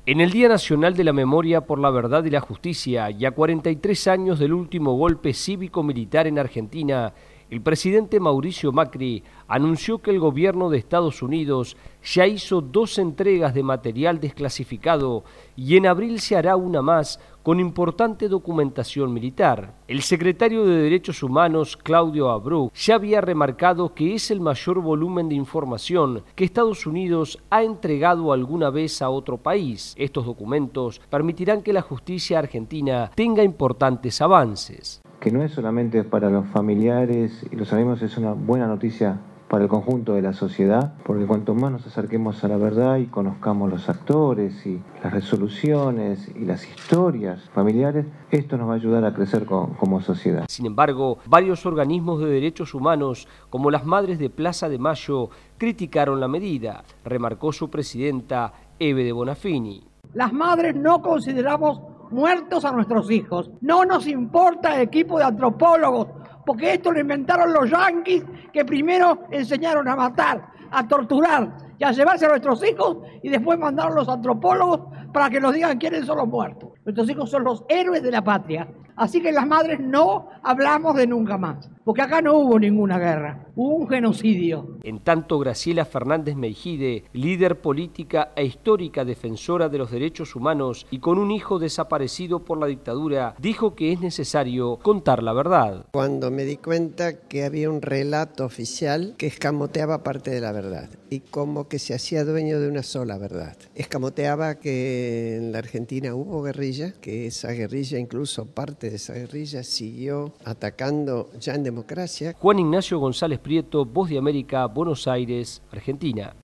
En el Día Nacional de la Memoria por la Verdad y la Justicia y a 43 años del último golpe cívico-militar en Argentina, el presidente Mauricio Macri anunció que el gobierno de Estados Unidos ya hizo 2 entregas de material desclasificado y en abril se hará una más con importante documentación militar. El secretario de Derechos Humanos, Claudio Abreu, ya había remarcado que es el mayor volumen de información que Estados Unidos ha entregado alguna vez a otro país. Estos documentos permitirán que la justicia argentina tenga importantes avances. Que no es solamente para los familiares y los amigos, es una buena noticia para el conjunto de la sociedad, porque cuanto más nos acerquemos a la verdad y conozcamos los actores y las resoluciones y las historias familiares, esto nos va a ayudar a crecer como sociedad. Sin embargo, varios organismos de derechos humanos, como las Madres de Plaza de Mayo, criticaron la medida, remarcó su presidenta Eve de Bonafini. Las madres no consideramos muertos a nuestros hijos. No nos importa el equipo de antropólogos, porque esto lo inventaron los yanquis, que primero enseñaron a matar, a torturar y a llevarse a nuestros hijos, y después mandaron los antropólogos para que nos digan quiénes son los muertos. Nuestros hijos son los héroes de la patria. Así que las madres no hablamos de nunca más, porque acá no hubo ninguna guerra, hubo un genocidio. En tanto, Graciela Fernández Meijide, líder política e histórica defensora de los derechos humanos y con un hijo desaparecido por la dictadura, dijo que es necesario contar la verdad. Cuando me di cuenta que había un relato oficial que escamoteaba parte de la verdad y como que se hacía dueño de una sola verdad. Escamoteaba que en la Argentina hubo guerrilla, que esa guerrilla, incluso parte de esa guerrilla, siguió atacando ya en democracia. Juan Ignacio González Prieto, Voz de América, Buenos Aires, Argentina.